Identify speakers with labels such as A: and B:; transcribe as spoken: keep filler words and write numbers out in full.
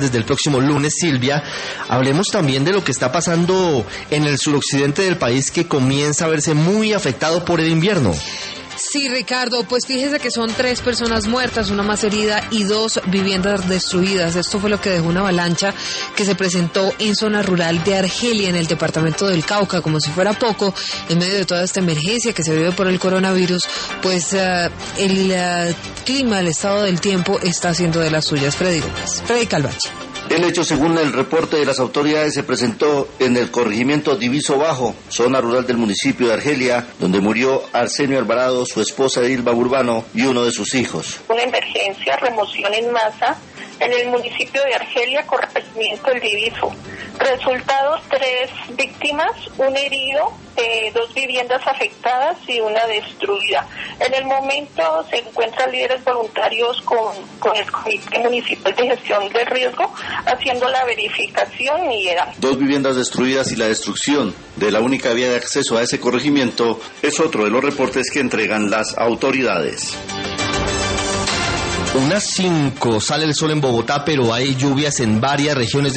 A: desde el próximo lunes, Silvia. Hablemos también de lo que está pasando en el suroccidente del país, que comienza a verse muy afectado por el invierno.
B: Sí, Ricardo, pues fíjese que son tres personas muertas, una más herida y dos viviendas destruidas. Esto fue lo que dejó una avalancha que se presentó en zona rural de Argelia, en el departamento del Cauca. Como si fuera poco, en medio de toda esta emergencia que se vive por el coronavirus, pues uh, el uh, clima, el estado del tiempo está haciendo de las suyas. Freddy Gómez, Freddy Calvache.
C: El hecho, según el reporte de las autoridades, se presentó en el corregimiento Diviso Bajo, zona rural del municipio de Argelia, donde murió Arsenio Alvarado, su esposa Dilma Burbano y uno de sus hijos.
D: Una emergencia, remoción en masa en el municipio de Argelia, corregimiento del Diviso. Resultados: tres víctimas, un herido, eh, dos viviendas afectadas y una destruida. En el momento se encuentran líderes voluntarios con, con el Comité Municipal de Gestión del Riesgo haciendo la verificación y eran
C: dos viviendas destruidas, y la destrucción de la única vía de acceso a ese corregimiento es otro de los reportes que entregan las autoridades.
A: Unas cinco, sale el sol en Bogotá, pero hay lluvias en varias regiones